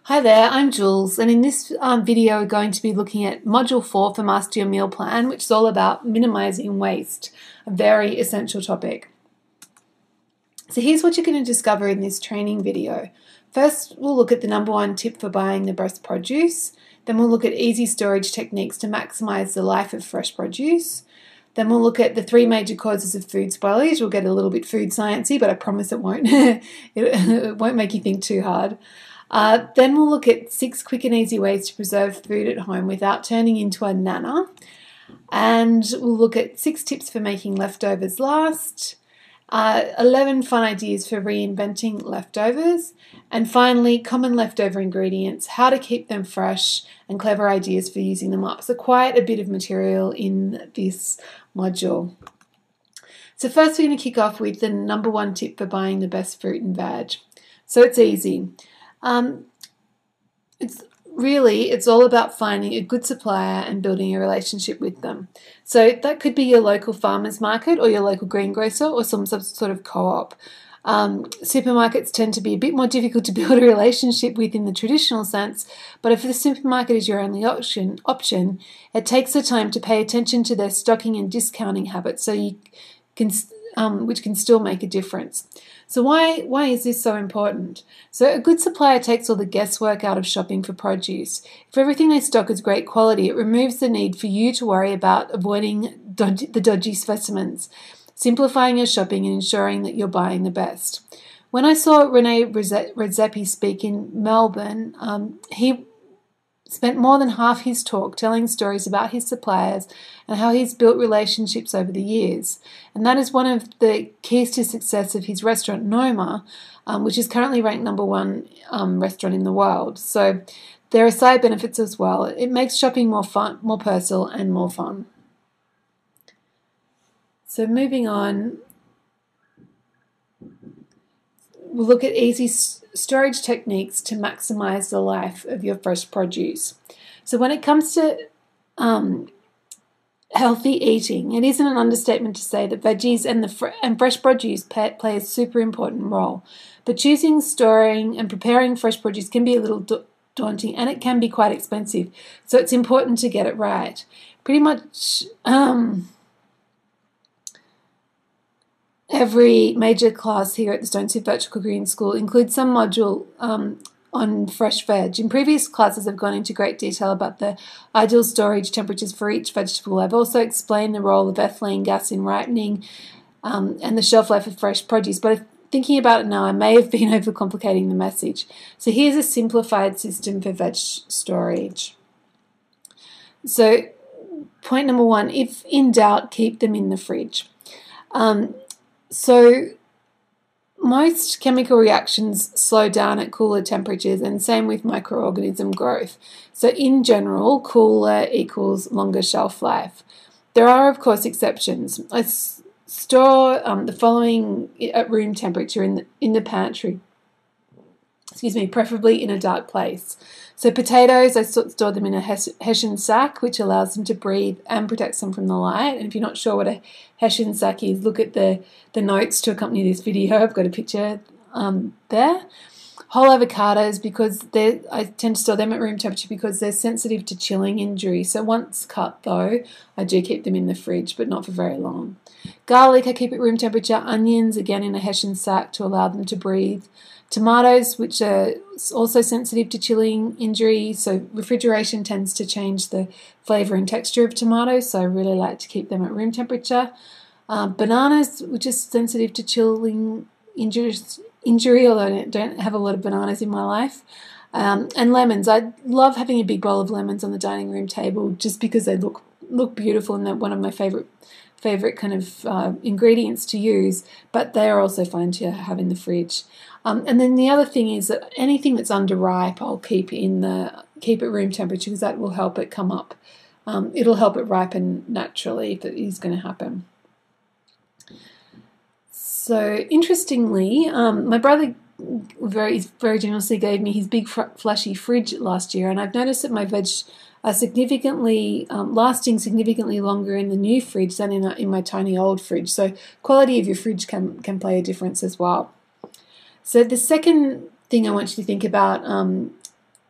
Hi there, I'm Jules, and in this video we're going to be looking at Module 4 for Master Your Meal Plan, which is all about minimizing waste, a very essential topic. So here's what you're going to discover in this training video. First, we'll look at the number one tip for buying the best produce. Then we'll look at easy storage techniques to maximize the life of fresh produce. Then we'll look at the three major causes of food spoilage. We'll get a little bit food sciencey, but I promise it won't. It won't make you think too hard. Then we'll look at 6 quick and easy ways to preserve food at home without turning into a nana. And we'll look at 6 tips for making leftovers last, 11 fun ideas for reinventing leftovers, and finally, common leftover ingredients, how to keep them fresh, and clever ideas for using them up. So quite a bit of material in this module. So first we're going to kick off with the number one tip for buying the best fruit and veg. So it's easy. It's all about finding a good supplier and building a relationship with them. So that could be your local farmers market or your local greengrocer or some sort of co-op. Supermarkets tend to be a bit more difficult to build a relationship with in the traditional sense, but if the supermarket is your only option, it takes the time to pay attention to their stocking and discounting habits, so you can, which can still make a difference. So why is this so important? So a good supplier takes all the guesswork out of shopping for produce. If everything they stock is great quality, it removes the need for you to worry about avoiding the dodgy specimens, simplifying your shopping and ensuring that you're buying the best. When I saw Rene Redzepi speak in Melbourne, he spent more than half his talk telling stories about his suppliers and how he's built relationships over the years. And that is one of the keys to success of his restaurant, Noma, which is currently ranked number one restaurant in the world. So there are side benefits as well. It makes shopping more fun, more personal, and more fun. So moving on, we'll look at easy storage techniques to maximize the life of your fresh produce. So when it comes to healthy eating, it isn't an understatement to say that veggies and fresh produce play a super important role. But choosing, storing, and preparing fresh produce can be a little daunting, and it can be quite expensive. So it's important to get it right. Pretty much every major class here at the Stone Soup Virtual Cookery School includes some module on fresh veg. In previous classes, I've gone into great detail about the ideal storage temperatures for each vegetable. I've also explained the role of ethylene gas in ripening and the shelf life of fresh produce. But thinking about it now, I may have been overcomplicating the message. So here's a simplified system for veg storage. So point number 1, if in doubt, keep them in the fridge. So most chemical reactions slow down at cooler temperatures, and same with microorganism growth. So in general, cooler equals longer shelf life. There are, of course, exceptions. I store the following at room temperature in the pantry. Preferably in a dark place. So potatoes, I store them in a Hessian sack, which allows them to breathe and protects them from the light. And if you're not sure what a Hessian sack is, look at the notes to accompany this video. I've got a picture there. Whole avocados, because I tend to store them at room temperature because they're sensitive to chilling injury. So once cut, though, I do keep them in the fridge, but not for very long. Garlic, I keep at room temperature. Onions, again in a Hessian sack to allow them to breathe. Tomatoes, which are also sensitive to chilling injury, so refrigeration tends to change the flavour and texture of tomatoes, so I really like to keep them at room temperature. Bananas, which is sensitive to chilling injury, although I don't have a lot of bananas in my life. And lemons. I love having a big bowl of lemons on the dining room table just because they look beautiful, and they're one of my favourite kind of ingredients to use, but they are also fine to have in the fridge. And then the other thing is that anything that's underripe, I'll keep at room temperature, because that will help it come up. It'll help it ripen naturally if it is going to happen. So interestingly, my brother very generously gave me his big flashy fridge last year, and I've noticed that my veg are lasting significantly longer in the new fridge than in my tiny old fridge. So quality of your fridge can play a difference as well. So the second thing I want you to think about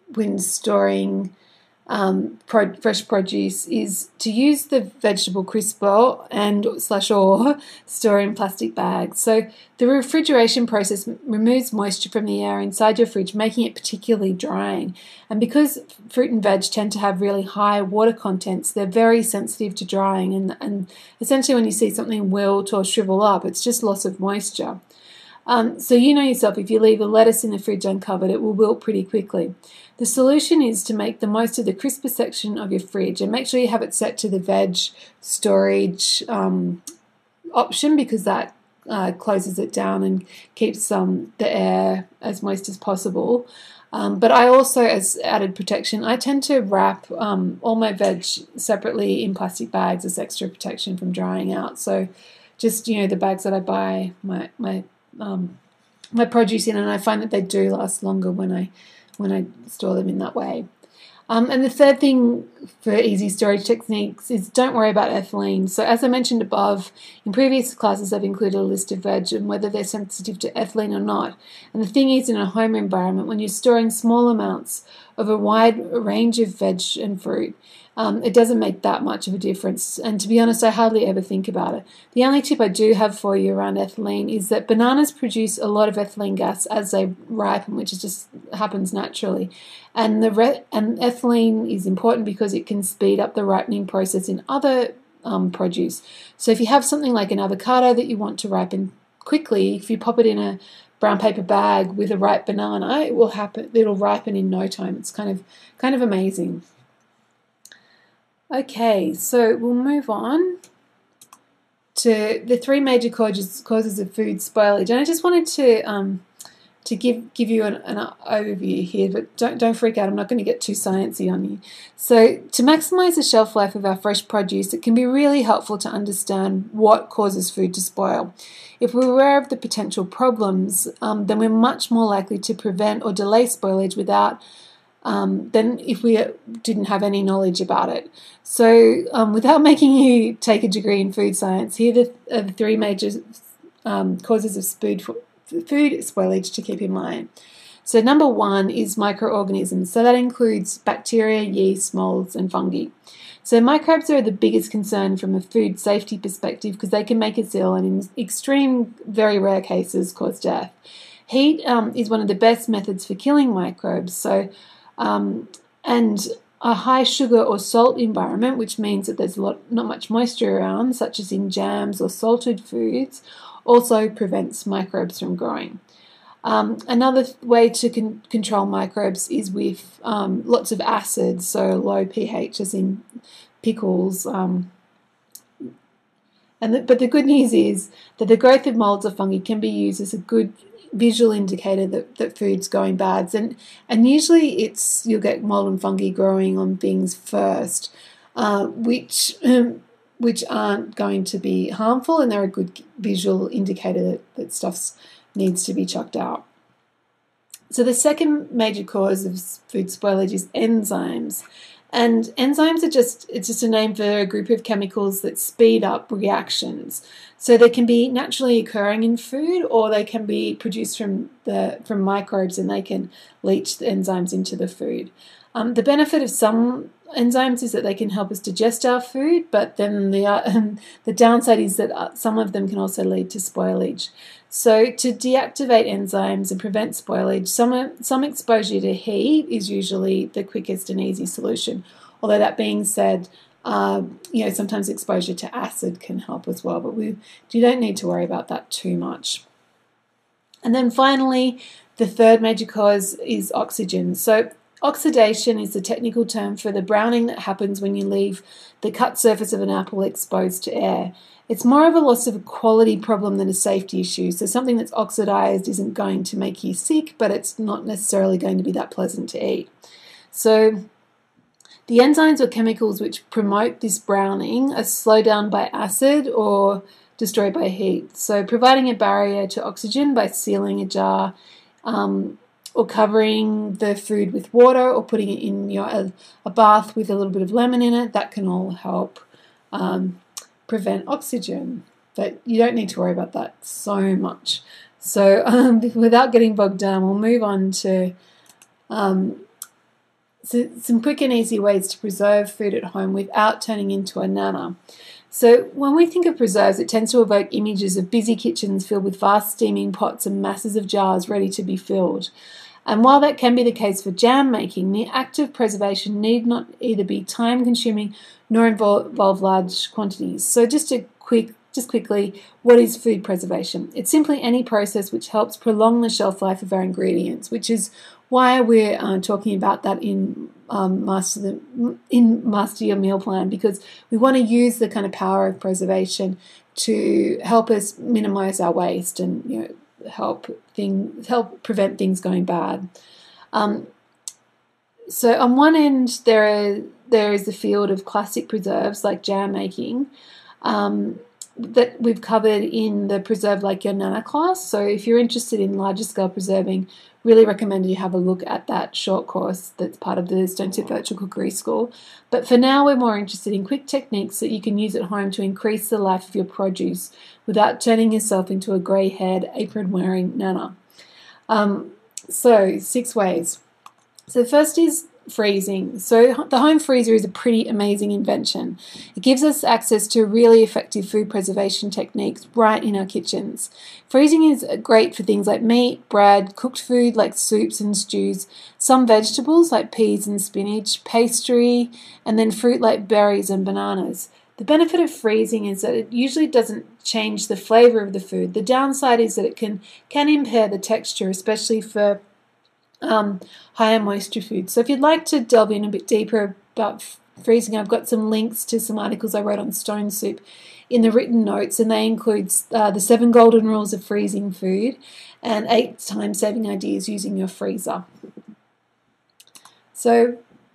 when storing fresh produce is to use the vegetable crisper and/or store in plastic bags. So the refrigeration process removes moisture from the air inside your fridge, making it particularly drying. And because fruit and veg tend to have really high water contents, they're very sensitive to drying. And essentially when you see something wilt or shrivel up, it's just loss of moisture. So you know yourself, if you leave a lettuce in the fridge uncovered, it will wilt pretty quickly. The solution is to make the most of the crisper section of your fridge and make sure you have it set to the veg storage option, because that closes it down and keeps the air as moist as possible. But I also, as added protection, I tend to wrap all my veg separately in plastic bags as extra protection from drying out. So just, the bags that I buy my produce in, and I find that they do last longer when I store them in that way. And the third thing for easy storage techniques is don't worry about ethylene. So as I mentioned above, in previous classes I've included a list of veg and whether they're sensitive to ethylene or not. And the thing is, in a home environment, when you're storing small amounts of a wide range of veg and fruit, it doesn't make that much of a difference. And to be honest, I hardly ever think about it. The only tip I do have for you around ethylene is that bananas produce a lot of ethylene gas as they ripen, which just happens naturally. And ethylene is important because it can speed up the ripening process in other produce. So if you have something like an avocado that you want to ripen quickly, if you pop it in a brown paper bag with a ripe banana, it'll ripen in no time. It's kind of amazing. Okay, so we'll move on to the three major causes of food spoilage. And I just wanted to give you an overview here, but don't freak out. I'm not going to get too sciencey on you. So to maximise the shelf life of our fresh produce, it can be really helpful to understand what causes food to spoil. If we're aware of the potential problems, then we're much more likely to prevent or delay spoilage than if we didn't have any knowledge about it. So without making you take a degree in food science, here are the three major causes of food spoilage to keep in mind. So number one is microorganisms. So that includes bacteria, yeast, molds, and fungi. So microbes are the biggest concern from a food safety perspective because they can make us ill and in extreme, very rare cases cause death. Heat is one of the best methods for killing microbes. So and a high sugar or salt environment, which means that there's not much moisture around, such as in jams or salted foods, also prevents microbes from growing. Another way to control microbes is with lots of acid, so low pH, as in pickles. But the good news is that the growth of molds or fungi can be used as a good visual indicator that food's going bad. And usually you'll get mold and fungi growing on things first, which aren't going to be harmful, and they're a good visual indicator that stuff needs to be chucked out. So the second major cause of food spoilage is enzymes. And enzymes it's just a name for a group of chemicals that speed up reactions. So they can be naturally occurring in food, or they can be produced from microbes, and they can leach the enzymes into the food. The benefit of some enzymes is that they can help us digest our food, but then the downside is that some of them can also lead to spoilage. So to deactivate enzymes and prevent spoilage, some exposure to heat is usually the quickest and easy solution. Although that being said, sometimes exposure to acid can help as well, but you don't need to worry about that too much. And then finally, the third major cause is oxygen. So oxidation is the technical term for the browning that happens when you leave the cut surface of an apple exposed to air. It's more of a loss of quality problem than a safety issue. So something that's oxidized isn't going to make you sick, but it's not necessarily going to be that pleasant to eat. So the enzymes or chemicals which promote this browning are slowed down by acid or destroyed by heat. So providing a barrier to oxygen by sealing a jar, or covering the food with water, or putting it in a bath with a little bit of lemon in it, that can all help prevent oxygen. But you don't need to worry about that so much. So without getting bogged down, we'll move on to So some quick and easy ways to preserve food at home without turning into a nana. So when we think of preserves, it tends to evoke images of busy kitchens filled with vast steaming pots and masses of jars ready to be filled. And while that can be the case for jam making, the act of preservation need not either be time-consuming nor involve large quantities. So just quickly, what is food preservation? It's simply any process which helps prolong the shelf life of our ingredients, which is why we're talking about that in Master Your Meal Plan, because we want to use the kind of power of preservation to help us minimize our waste and help prevent things going bad. So on one end, there is the field of classic preserves like jam making. That we've covered in the Preserve Like Your Nana class. So if you're interested in larger scale preserving, really recommend you have a look at that short course that's part of the Stone Tip Virtual Cookery School. But for now, we're more interested in quick techniques that you can use at home to increase the life of your produce without turning yourself into a grey-haired, apron-wearing nana. So 6 ways. So the first is freezing. So the home freezer is a pretty amazing invention. It gives us access to really effective food preservation techniques right in our kitchens. Freezing is great for things like meat, bread, cooked food like soups and stews, some vegetables like peas and spinach, pastry, and then fruit like berries and bananas. The benefit of freezing is that it usually doesn't change the flavor of the food. The downside is that it can impair the texture, especially for higher moisture foods. So if you'd like to delve in a bit deeper about freezing, I've got some links to some articles I wrote on Stone Soup in the written notes, and they include the 7 golden rules of freezing food and 8 time-saving ideas using your freezer. So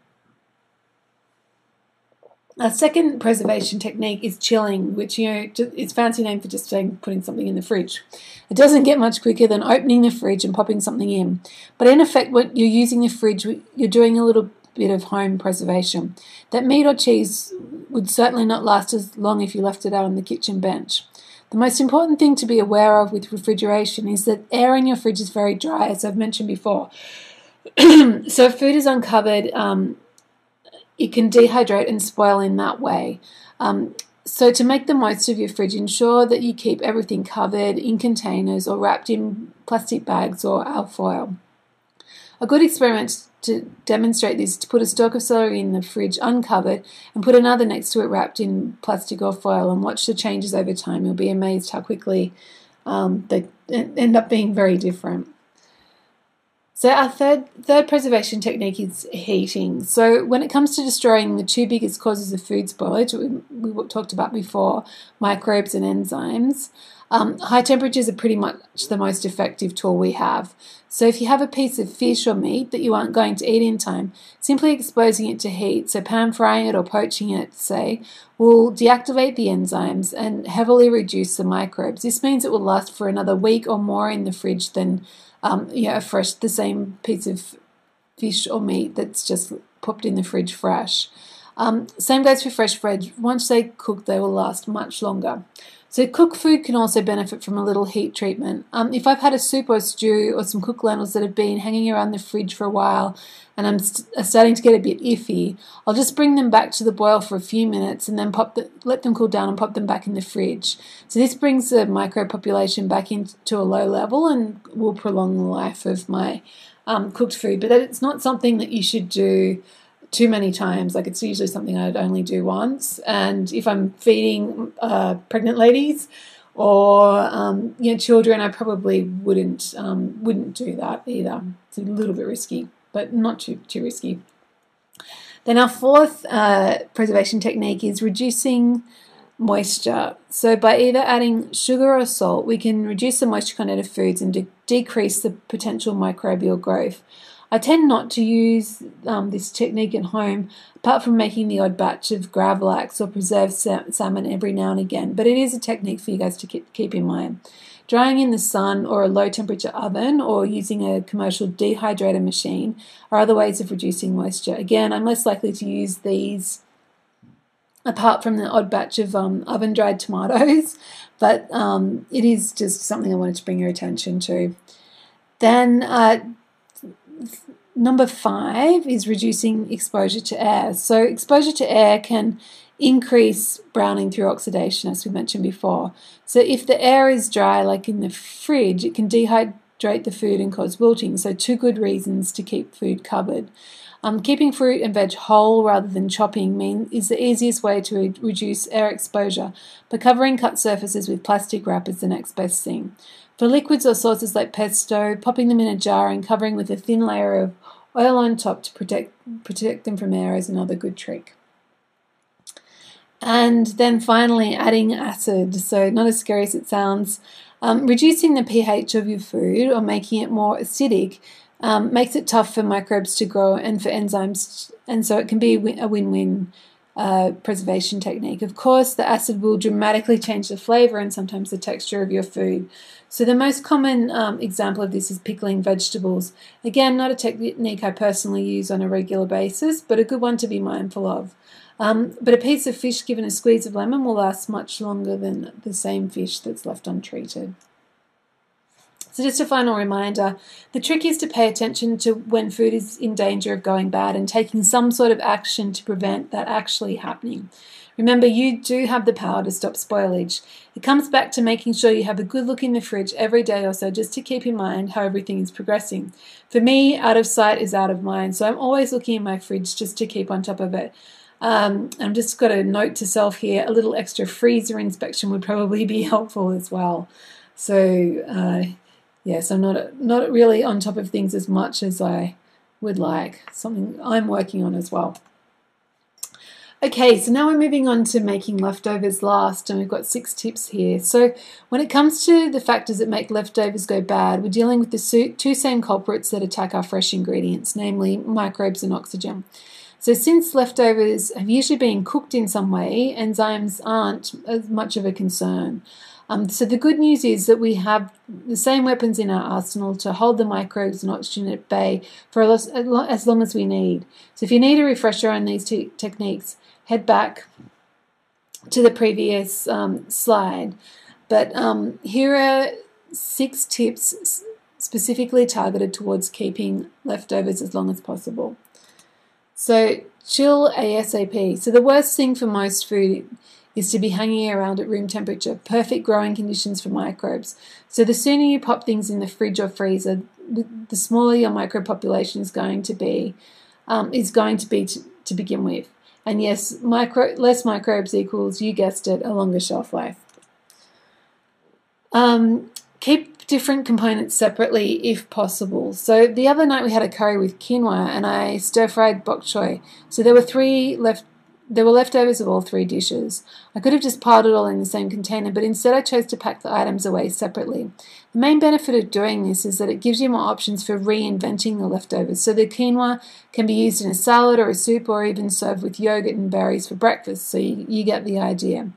a second preservation technique is chilling, which it's a fancy name for just saying putting something in the fridge. It doesn't get much quicker than opening the fridge and popping something in. But in effect, when you're using the fridge, you're doing a little bit of home preservation. That meat or cheese would certainly not last as long if you left it out on the kitchen bench. The most important thing to be aware of with refrigeration is that air in your fridge is very dry, as I've mentioned before. So if food is uncovered, it can dehydrate and spoil in that way. So to make the most of your fridge, ensure that you keep everything covered in containers or wrapped in plastic bags or alfoil. A good experiment to demonstrate this is to put a stalk of celery in the fridge uncovered and put another next to it wrapped in plastic or foil, and watch the changes over time. You'll be amazed how quickly they end up being very different. So our third preservation technique is heating. So when it comes to destroying the 2 biggest causes of food spoilage, we talked about before, microbes and enzymes, high temperatures are pretty much the most effective tool we have. So if you have a piece of fish or meat that you aren't going to eat in time, simply exposing it to heat, so pan frying it or poaching it, say, will deactivate the enzymes and heavily reduce the microbes. This means it will last for another week or more in the fridge than the same piece of fish or meat that's just popped in the fridge fresh. Same goes for fresh bread. Once they cook, they will last much longer. So cooked food can also benefit from a little heat treatment. If I've had a soup or stew or some cooked lentils that have been hanging around the fridge for a while and I'm starting to get a bit iffy, I'll just bring them back to the boil for a few minutes and then let them cool down and pop them back in the fridge. So this brings the microbe population back into a low level and will prolong the life of my cooked food. But it's not something that you should do too many times. Like, it's usually something I'd only do once. And if I'm feeding pregnant ladies or children, I probably wouldn't do that either. It's a little bit risky, but not too risky. Then our fourth preservation technique is reducing moisture. So by either adding sugar or salt, we can reduce the moisture content of foods and decrease the potential microbial growth. I tend not to use this technique at home, apart from making the odd batch of Gravlax or preserved salmon every now and again, but it is a technique for you guys to keep in mind. Drying in the sun or a low-temperature oven or using a commercial dehydrator machine are other ways of reducing moisture. Again, I'm less likely to use these apart from the odd batch of oven-dried tomatoes, but it is just something I wanted to bring your attention to. Then number 5 is reducing exposure to air. So exposure to air can increase browning through oxidation, as we mentioned before. So if the air is dry, like in the fridge, it can dehydrate the food and cause wilting. So 2 good reasons to keep food covered. Keeping fruit and veg whole rather than chopping is the easiest way to reduce air exposure, but covering cut surfaces with plastic wrap is the next best thing. For liquids or sauces like pesto, popping them in a jar and covering with a thin layer of oil on top to protect them from air is another good trick. And then finally, adding acid. So not as scary as it sounds. Reducing the pH of your food or making it more acidic makes it tough for microbes to grow and for enzymes, and so it can be a win-win preservation technique. Of course, the acid will dramatically change the flavour and sometimes the texture of your food. So the most common example of this is pickling vegetables. Again, not a technique I personally use on a regular basis, but a good one to be mindful of. But a piece of fish given a squeeze of lemon will last much longer than the same fish that's left untreated. So just a final reminder, the trick is to pay attention to when food is in danger of going bad and taking some sort of action to prevent that actually happening. Remember, you do have the power to stop spoilage. It comes back to making sure you have a good look in the fridge every day or so, just to keep in mind how everything is progressing. For me, out of sight is out of mind, so I'm always looking in my fridge just to keep on top of it. I've just got a note to self here, a little extra freezer inspection would probably be helpful as well. So, yes, I'm not really on top of things as much as I would like. Something I'm working on as well. Okay, so now we're moving on to making leftovers last, and we've got 6 tips here. So when it comes to the factors that make leftovers go bad, we're dealing with the 2 same culprits that attack our fresh ingredients, namely microbes and oxygen. So since leftovers have usually been cooked in some way, enzymes aren't as much of a concern. So the good news is that we have the same weapons in our arsenal to hold the microbes and oxygen at bay for as long as we need. So if you need a refresher on these 2 techniques, head back to the previous slide. But here are 6 tips specifically targeted towards keeping leftovers as long as possible. So chill ASAP. So the worst thing for most food is to be hanging around at room temperature, perfect growing conditions for microbes. So the sooner you pop things in the fridge or freezer, the smaller your microbe population is going to be to begin with. And yes, less microbes equals, you guessed it, a longer shelf life. Keep different components separately if possible. So the other night we had a curry with quinoa and I stir-fried bok choy. So there were leftovers of all 3 dishes. I could have just piled it all in the same container, but instead I chose to pack the items away separately. The main benefit of doing this is that it gives you more options for reinventing the leftovers. So the quinoa can be used in a salad or a soup or even served with yogurt and berries for breakfast, so you get the idea.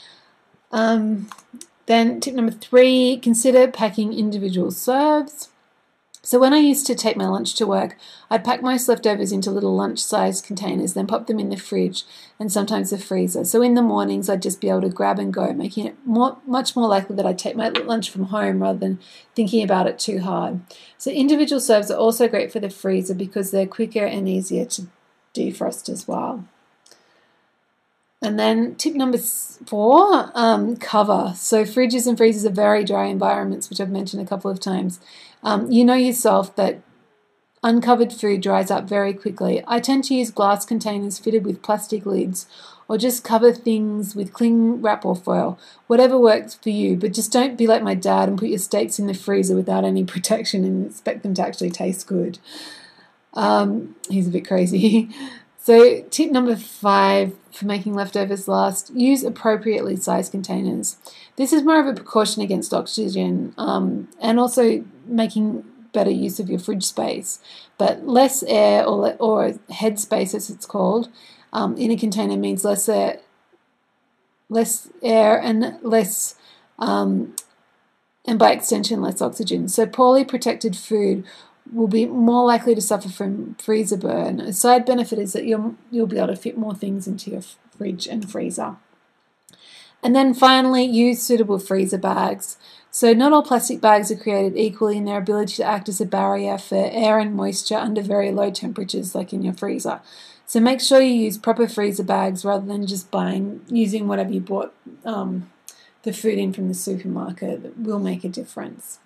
Then tip number 3, consider packing individual serves. So when I used to take my lunch to work, I'd pack most leftovers into little lunch-sized containers, then pop them in the fridge and sometimes the freezer. So in the mornings, I'd just be able to grab and go, making it much more likely that I'd take my lunch from home rather than thinking about it too hard. So individual serves are also great for the freezer because they're quicker and easier to defrost as well. And then tip number 4, cover. So fridges and freezers are very dry environments, which I've mentioned a couple of times. You know yourself that uncovered food dries up very quickly. I tend to use glass containers fitted with plastic lids or just cover things with cling wrap or foil, whatever works for you, but just don't be like my dad and put your steaks in the freezer without any protection and expect them to actually taste good. He's a bit crazy. So tip number 5 for making leftovers last, use appropriately sized containers. This is more of a precaution against oxygen and also making better use of your fridge space. But less air or head space, as it's called, in a container means less air and less, and by extension, less oxygen. So poorly protected food will be more likely to suffer from freezer burn. A side benefit is that you'll be able to fit more things into your fridge and freezer. And then finally, use suitable freezer bags. So not all plastic bags are created equally in their ability to act as a barrier for air and moisture under very low temperatures, like in your freezer. So make sure you use proper freezer bags rather than just using whatever you bought the food in from the supermarket. That will make a difference.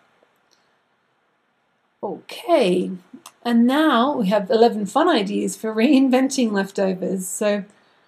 Okay, and now we have 11 fun ideas for reinventing leftovers. So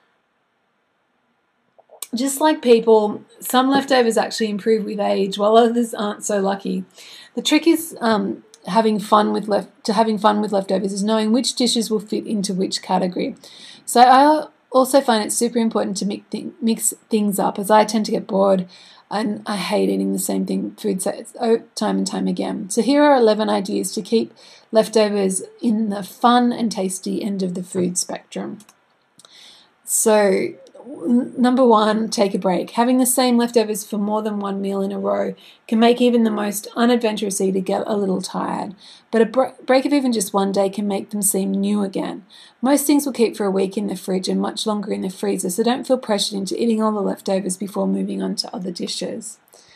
just like people, some leftovers actually improve with age, while others aren't so lucky. The trick is having fun with leftovers is knowing which dishes will fit into which category. So I also find it super important to mix things up, as I tend to get bored and I hate eating the same food time and time again. So here are 11 ideas to keep leftovers in the fun and tasty end of the food spectrum. So number 1, take a break. Having the same leftovers for more than one meal in a row can make even the most unadventurous eater get a little tired. But a break of even just one day can make them seem new again. Most things will keep for a week in the fridge and much longer in the freezer, so don't feel pressured into eating all the leftovers before moving on to other dishes.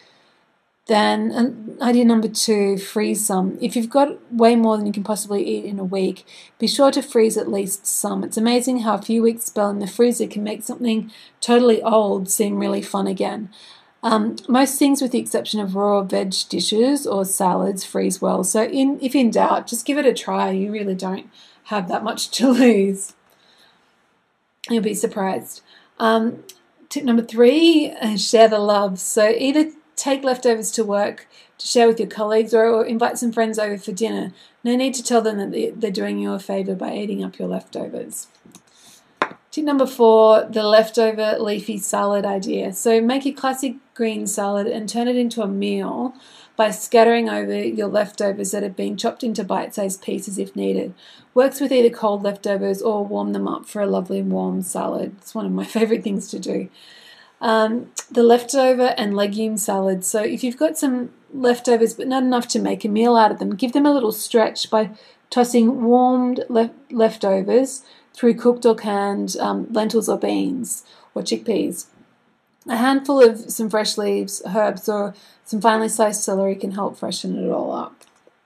Then idea number 2, freeze some. If you've got way more than you can possibly eat in a week, be sure to freeze at least some. It's amazing how a few weeks spent in the freezer can make something totally old seem really fun again. Most things, with the exception of raw veg dishes or salads, freeze well. So if in doubt, just give it a try. You really don't have that much to lose. You'll be surprised. Tip number 3, share the love. So either take leftovers to work to share with your colleagues or invite some friends over for dinner. No need to tell them that they're doing you a favour by eating up your leftovers. Tip number 4, the leftover leafy salad idea. So make a classic green salad and turn it into a meal by scattering over your leftovers that have been chopped into bite-sized pieces if needed. Works with either cold leftovers or warm them up for a lovely warm salad. It's one of my favourite things to do. The leftover and legume salad. So if you've got some leftovers but not enough to make a meal out of them, give them a little stretch by tossing warmed leftovers through cooked or canned lentils or beans or chickpeas. A handful of some fresh leaves, herbs, or some finely sliced celery can help freshen it all up.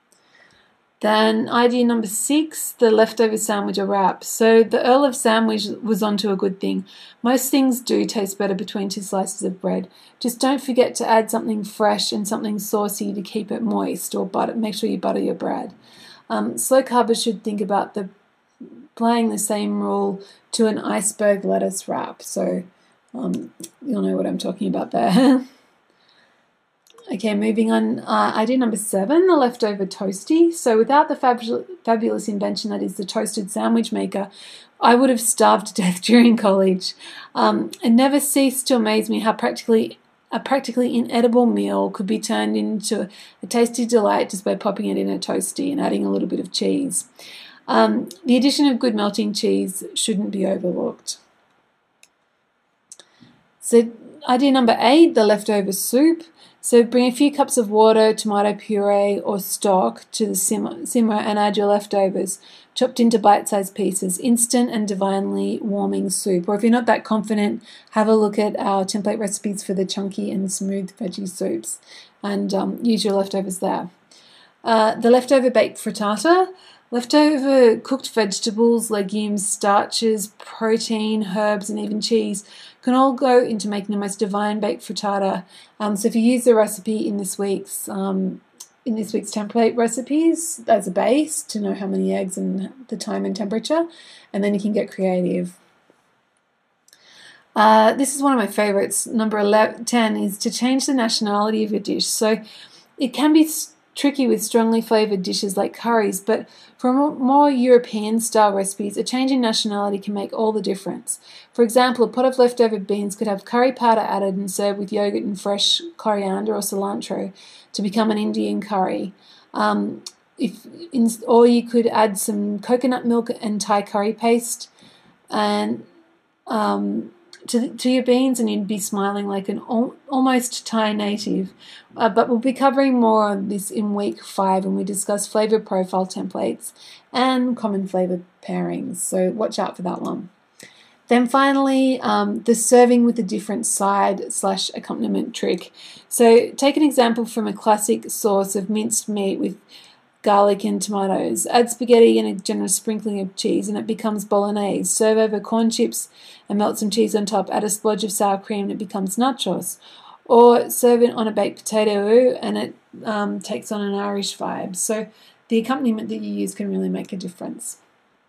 Then idea number 6, the leftover sandwich or wrap. So the Earl of Sandwich was onto a good thing. Most things do taste better between 2 slices of bread. Just don't forget to add something fresh and something saucy to keep it moist, or make sure you butter your bread. Slow carbers should think about applying the same rule to an iceberg lettuce wrap. So you'll know what I'm talking about there. Okay, moving on. Idea number 7, the leftover toasty. So without the fabulous invention that is the toasted sandwich maker, I would have starved to death during college. It never ceased to amaze me how practically inedible meal could be turned into a tasty delight just by popping it in a toasty and adding a little bit of cheese. The addition of good melting cheese shouldn't be overlooked. So idea number 8, the leftover soup. So bring a few cups of water, tomato puree or stock to the simmer and add your leftovers, chopped into bite-sized pieces. Instant and divinely warming soup. Or if you're not that confident, have a look at our template recipes for the chunky and smooth veggie soups and use your leftovers there. The leftover baked frittata. Leftover cooked vegetables, legumes, starches, protein, herbs, and even cheese can all go into making the most divine baked frittata. So if you use the recipe in this week's template recipes as a base to know how many eggs and the time and temperature, and then you can get creative. This is one of my favorites. Number 10 is to change the nationality of your dish. So it can be tricky with strongly flavoured dishes like curries, but for more European-style recipes, a change in nationality can make all the difference. For example, a pot of leftover beans could have curry powder added and served with yogurt and fresh coriander or cilantro to become an Indian curry. Or you could add some coconut milk and Thai curry paste and to your beans, and you'd be smiling like an almost Thai native. But we'll be covering more on this in week 5 when we discuss flavour profile templates and common flavour pairings. So watch out for that one. Then finally, the serving with a different side/accompaniment trick. So take an example from a classic sauce of minced meat with garlic and tomatoes. Add spaghetti and a generous sprinkling of cheese and it becomes bolognese. Serve over corn chips and melt some cheese on top. Add a splodge of sour cream and it becomes nachos. Or serve it on a baked potato and it takes on an Irish vibe. So the accompaniment that you use can really make a difference.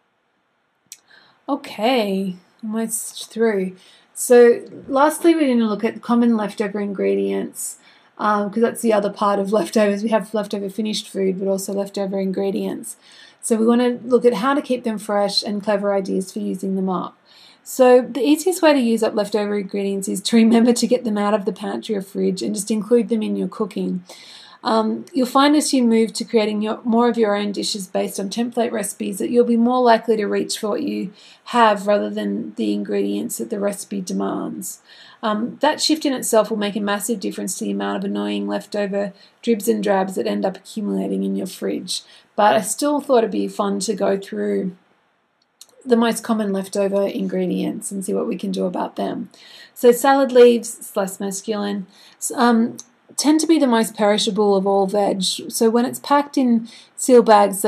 Okay, almost through. So lastly, we're going to look at common leftover ingredients because that's the other part of leftovers. We have leftover finished food, but also leftover ingredients. So we want to look at how to keep them fresh and clever ideas for using them up. So the easiest way to use up leftover ingredients is to remember to get them out of the pantry or fridge and just include them in your cooking. You'll find as you move to creating more of your own dishes based on template recipes that you'll be more likely to reach for what you have rather than the ingredients that the recipe demands. That shift in itself will make a massive difference to the amount of annoying leftover dribs and drabs that end up accumulating in your fridge. But I still thought it'd be fun to go through the most common leftover ingredients and see what we can do about them. So salad leaves, less masculine, tend to be the most perishable of all veg. So when it's packed in seal bags,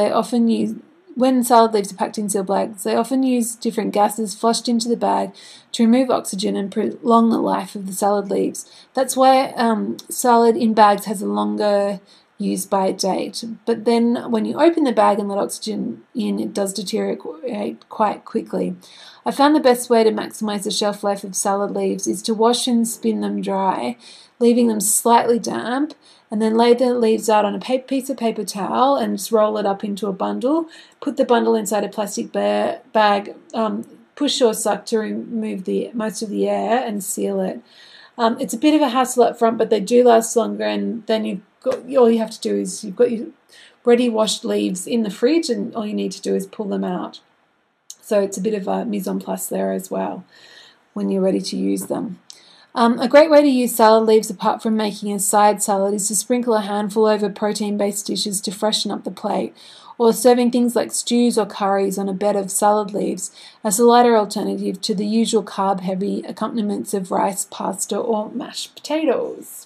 when salad leaves are packed in seal bags, they often use different gases flushed into the bag to remove oxygen and prolong the life of the salad leaves. That's why salad in bags has a longer use by date. But then when you open the bag and let oxygen in, it does deteriorate quite quickly. I found the best way to maximize the shelf life of salad leaves is to wash and spin them dry, leaving them slightly damp, and then lay the leaves out on a piece of paper towel and just roll it up into a bundle. Put the bundle inside a plastic bag, push or suck to remove most of the air and seal it. It's a bit of a hassle up front, but they do last longer, and then all you have to do is you've got your ready washed leaves in the fridge and all you need to do is pull them out. So it's a bit of a mise en place there as well when you're ready to use them. A great way to use salad leaves apart from making a side salad is to sprinkle a handful over protein-based dishes to freshen up the plate, or serving things like stews or curries on a bed of salad leaves as a lighter alternative to the usual carb-heavy accompaniments of rice, pasta, or mashed potatoes.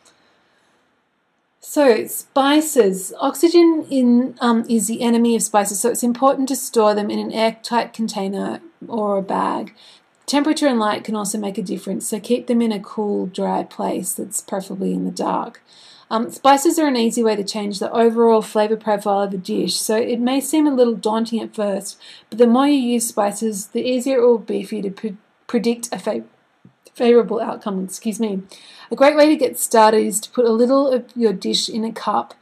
So spices. Oxygen is the enemy of spices, so it's important to store them in an airtight container or a bag. Temperature and light can also make a difference, so keep them in a cool, dry place that's preferably in the dark. Spices are an easy way to change the overall flavour profile of a dish, so it may seem a little daunting at first, but the more you use spices, the easier it will be for you to predict a favourable outcome. A great way to get started is to put a little of your dish in a cup,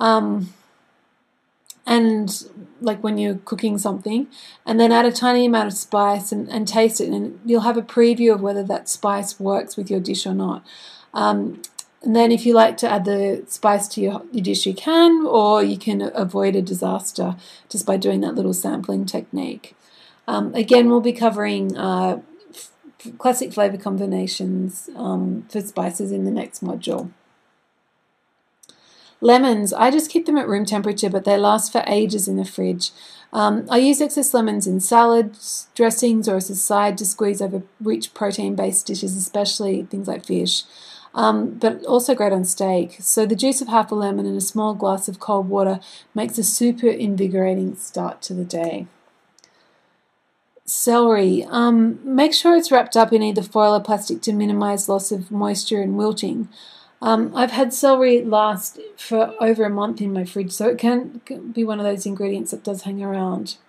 and like when you're cooking something, and then add a tiny amount of spice and taste it, and you'll have a preview of whether that spice works with your dish or not. And then if you like to add the spice to your dish, you can, or you can avoid a disaster just by doing that little sampling technique. Again, we'll be covering classic flavour combinations for spices in the next module. Lemons, I just keep them at room temperature, but they last for ages in the fridge. I use excess lemons in salads, dressings, or as a side to squeeze over rich protein-based dishes, especially things like fish, but also great on steak. So the juice of half a lemon in a small glass of cold water makes a super invigorating start to the day. Celery, make sure it's wrapped up in either foil or plastic to minimise loss of moisture and wilting. I've had celery last for over a month in my fridge, so it can be one of those ingredients that does hang around.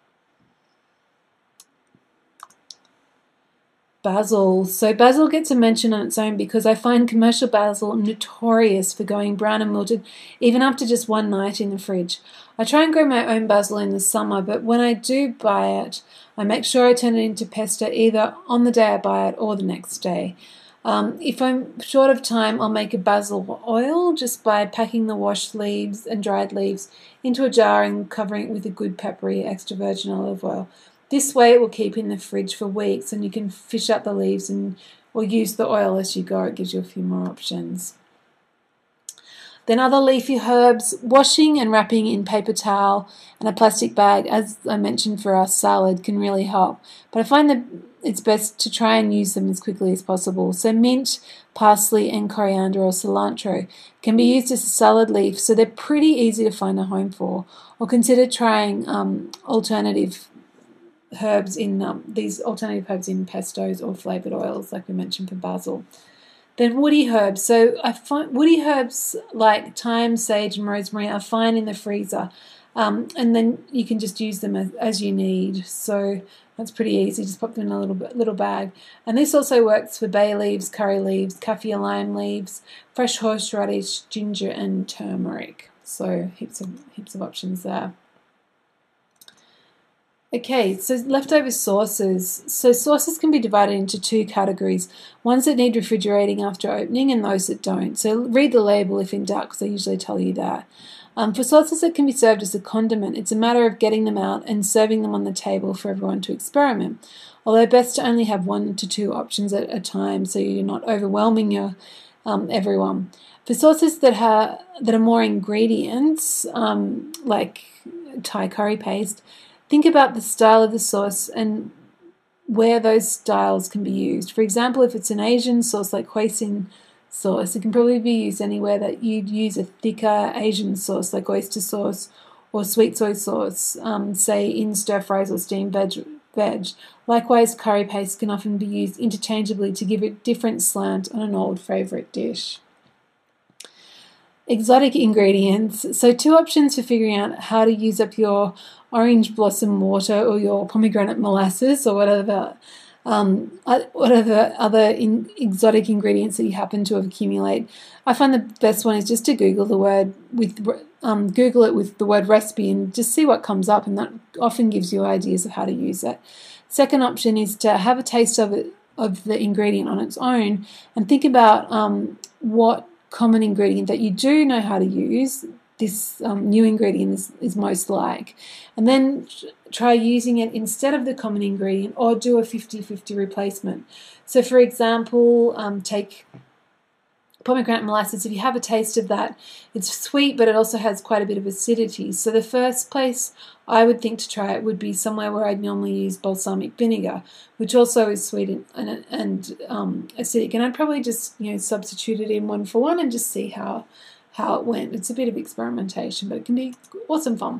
Basil. So basil gets a mention on its own because I find commercial basil notorious for going brown and wilted even after just one night in the fridge. I try and grow my own basil in the summer, but when I do buy it, I make sure I turn it into pesto either on the day I buy it or the next day. If I'm short of time, I'll make a basil oil just by packing the washed leaves and dried leaves into a jar and covering it with a good peppery extra virgin olive oil. This way it will keep in the fridge for weeks and you can fish up the leaves or use the oil as you go. It gives you a few more options. Then other leafy herbs, washing and wrapping in paper towel and a plastic bag, as I mentioned for our salad, can really help. But I find that it's best to try and use them as quickly as possible. So mint, parsley and coriander or cilantro can be used as a salad leaf, so they're pretty easy to find a home for. Or consider trying alternative herbs in these alternative herbs in pestos or flavoured oils, like we mentioned for basil. Then woody herbs. So I find woody herbs like thyme, sage, and rosemary are fine in the freezer, and then you can just use them as you need. So that's pretty easy. Just pop them in a little bag. And this also works for bay leaves, curry leaves, kaffir lime leaves, fresh horseradish, ginger, and turmeric. So heaps of options there. Okay, so leftover sauces. So sauces can be divided into two categories, ones that need refrigerating after opening and those that don't. So read the label if in doubt, because they usually tell you that. For sauces that can be served as a condiment, it's a matter of getting them out and serving them on the table for everyone to experiment. Although best to only have 1 to 2 options at a time, so you're not overwhelming your everyone. For sauces that are more ingredients, like Thai curry paste, think about the style of the sauce and where those styles can be used. For example, if it's an Asian sauce like hoisin sauce, it can probably be used anywhere that you'd use a thicker Asian sauce like oyster sauce or sweet soy sauce, say in stir fries or steamed veg. Likewise, curry paste can often be used interchangeably to give a different slant on an old favourite dish. Exotic ingredients. So 2 options for figuring out how to use up your orange blossom water or your pomegranate molasses or whatever other exotic ingredients that you happen to have accumulate. I find the best one is just to Google Google it with the word recipe and just see what comes up, and that often gives you ideas of how to use it. Second option is to have a taste of the ingredient on its own and think about what common ingredient that you do know how to use this new ingredient is most like, and then try using it instead of the common ingredient or do a 50-50 replacement. So for example, take pomegranate molasses. If you have a taste of that, it's sweet, but it also has quite a bit of acidity. So the first place I would think to try it would be somewhere where I'd normally use balsamic vinegar, which also is sweet and acidic. And I'd probably just substitute it in 1 for 1 and just see how it went. It's a bit of experimentation, but it can be awesome fun.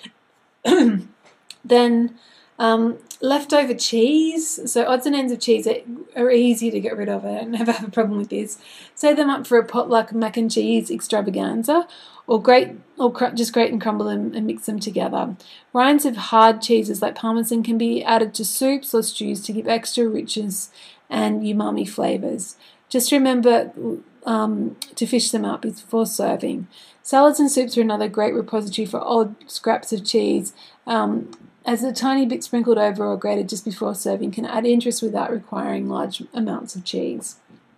Then leftover cheese. So odds and ends of cheese are easy to get rid of. I never have a problem with this. Save them up for a potluck mac and cheese extravaganza, or just grate and crumble them and mix them together. Rinds of hard cheeses like Parmesan can be added to soups or stews to give extra richness and umami flavors. Just remember to fish them up before serving. Salads and soups are another great repository for old scraps of cheese, as a tiny bit sprinkled over or grated just before serving can add interest without requiring large amounts of cheese.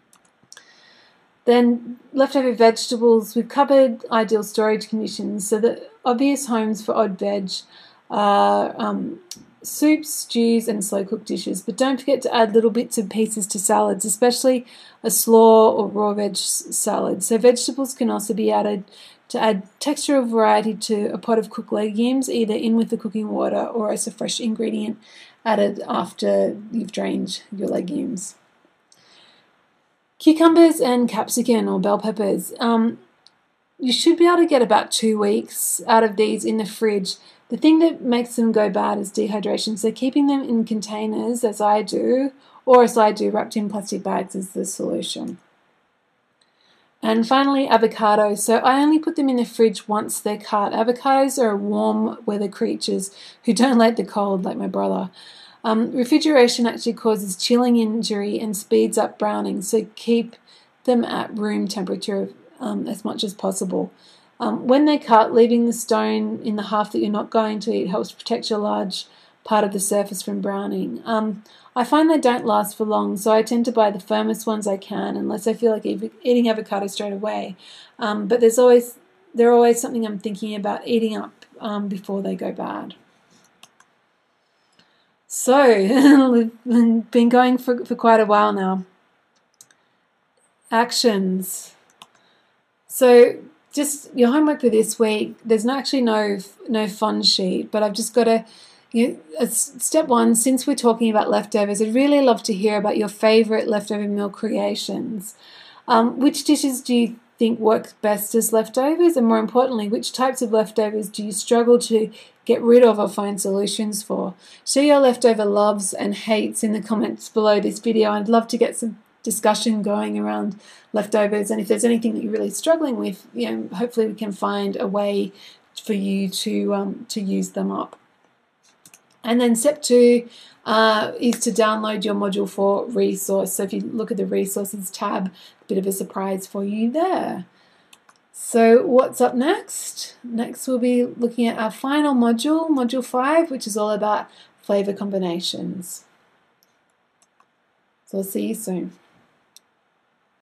Then leftover vegetables. We've covered ideal storage conditions, so the obvious homes for odd veg are soups, stews, and slow-cooked dishes. But don't forget to add little bits and pieces to salads, especially a slaw or raw veg salad. So vegetables can also be added to add textural variety to a pot of cooked legumes, either in with the cooking water or as a fresh ingredient added after you've drained your legumes. Cucumbers and capsicum or bell peppers. You should be able to get about 2 weeks out of these in the fridge. The thing that makes them go bad is dehydration, so keeping them in containers, as I do, wrapped in plastic bags, is the solution. And finally, avocados. So I only put them in the fridge once they're cut. Avocados are warm weather creatures who don't like the cold, like my brother. Refrigeration actually causes chilling injury and speeds up browning, so keep them at room temperature as much as possible. When they cut, leaving the stone in the half that you're not going to eat helps protect your large part of the surface from browning. I find they don't last for long, so I tend to buy the firmest ones I can, unless I feel like eating avocado straight away. But they're always something I'm thinking about eating up before they go bad. So, we've been going for quite a while now. Actions. So, just your homework for this week. There's actually no fun sheet, but I've just got to. Step one, since we're talking about leftovers, I'd really love to hear about your favourite leftover meal creations. Which dishes do you think work best as leftovers? And more importantly, which types of leftovers do you struggle to get rid of or find solutions for? Share your leftover loves and hates in the comments below this video. I'd love to get some discussion going around leftovers, and if there's anything that you're really struggling with, hopefully we can find a way for you to use them up. And then step two is to download your Module 4 resource. So if you look at the resources tab, a bit of a surprise for you there. So what's up next? Next we'll be looking at our final module, Module 5, which is all about flavour combinations. So I'll see you soon.